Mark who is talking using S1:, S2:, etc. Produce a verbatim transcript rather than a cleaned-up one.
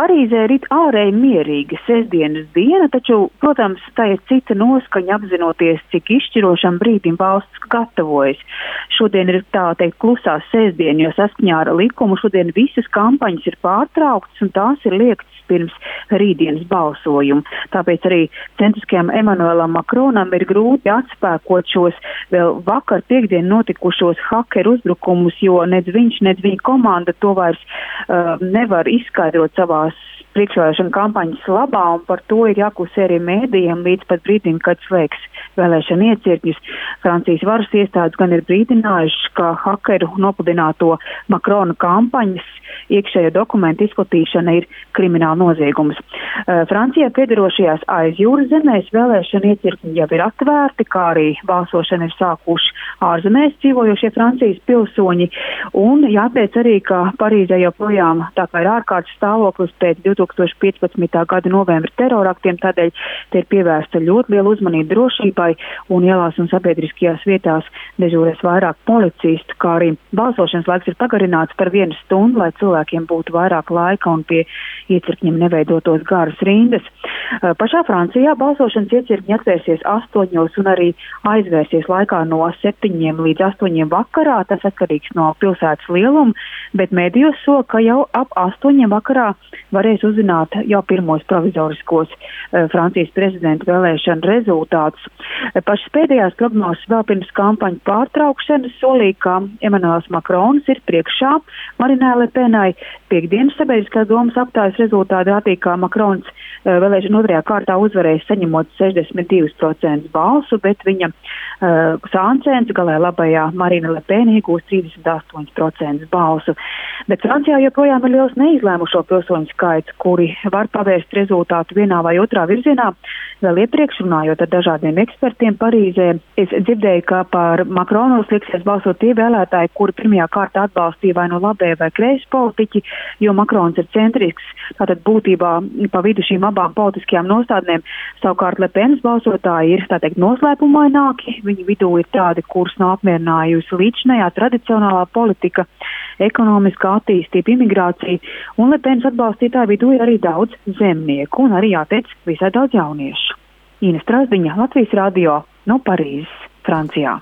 S1: Parīzē rit ārēji mierīga sestdienas diena, taču, protams, tā ir cita noskaņa apzinoties, cik izšķirošam brīdim valsts gatavojas. Šodien ir tā teikt klusā sestdiena, jo saskaņā ar likumu šodien visas kampaņas ir pārtrauktas un tās ir liektas pirms rītdienas balsojumu. Tāpēc arī centriskajam Emanuelam Makronam ir grūti atspēkot šos vēl vakar piekdien notikušos hakeru uzbrukumus, jo nec viņš, nec viņa komanda to vairs uh, nevar izskaidrot savās priekšvēlēšana kampaņas labā, un par to ir jāklusē arī mēdījiem līdz pat brīdim, kad slēgs vēlēšana iecirkņus. Francijas varas iestādes gan ir brīdinājuši, ka hakeru nopludināto Makrona kampaņas iekšējo dokumentu izplatīšana ir krimināla noziegums. Uh, Francijā piedarošajās aizjūras zemēs vēlēšana iecirkņi jau ir atvērti, kā arī balsošana ir sākuši ārzemēs dzīvojošie Francijas pilsoņi, un jāteic arī, ka Parīzē joprojām tā kā ir ārkārtas stāvoklis pēc divtūkstoš piecpadsmitā gada novembra teroraktiem, tādēļ te ir pievērsta ļoti liela uzmanība drošībai, un ielās un sabiedriskajās vietās dežūrēs vairāk policistu, kā arī balsošanas laiks ir pagarināts par vienu stundu, lai cilvēkiem būtu vairāk laika un pie iecirkņiem neveidotos garas rindas. Pašā Francijā balsošanas iecirkņi atvērsies astoņos un arī aizvērsies laikā no septiņiem līdz astoņiem vakarā, tas atkarīgs no pilsētas lieluma, bet mēdījos sola, ka jau ap astoņiem vakarā varēs uzzināt jau pirmos provizoriskos uh, Francijas prezidenta vēlēšanu rezultātus. Pašas pēdējās prognozes vēl pirms kampaņu pārtraukšanas solīja, ka Emanuels Makrons ir priekšā Marinai Le Penai. Piekdienas sabiedriskās domas aptājas rezultāti rādīja, ka Makrons uh, vēlēšanu otrajā kārtā uzvarēja saņemot sešdesmit divus procentus balsu, bet viņa uh, sāncens galē labajā Marina Le Pen iegūst trīsdesmit astoņus procentus balsu. Bet Francijā joprojām ir liels neizlēmušo pilsoņu skaits, kuri var pavērst rezultātu vienā vai otrā virzienā. Vēl iepriekš runājot ar dažādiem ekspertiem Parīzē, es dzirdēju, ka par Makronu liksies balsot tie vēlētāji, kuri pirmajā kārtā atbalstīja vai no labē vai kreisi politiķi, jo Makrons ir centrisks, tātad būtībā pa vidu šīm abām politiskajām nostādnēm. Savukārt Le Penas balsotāji ir, tā teikt, noslēpumaināki, viņu vidū ir tādi, kurus nav apmierinājusi līdzinējā tradicionālā politika, ekonomiskā attīstība, imigrācija, un Le Penas atbalstītāju vidū ir arī daudz zemnieku un arī, jāteic, visai daudz jauniešu. Ines Trasdiņa, Latvijas radio, no Parīzes, Francijā.